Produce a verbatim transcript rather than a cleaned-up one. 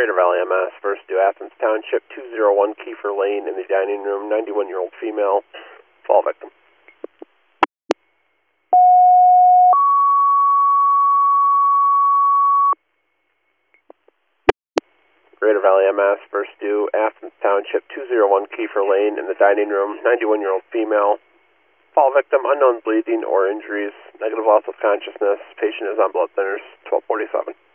Greater Valley M S, first due Athens Township, two oh one Kiefer Lane in the dining room, ninety-one-year-old female, fall victim. Greater Valley M S, first due Athens Township, two oh one Kiefer Lane in the dining room, ninety-one-year-old female, fall victim, unknown bleeding or injuries, negative loss of consciousness, patient is on blood thinners, twelve forty-seven.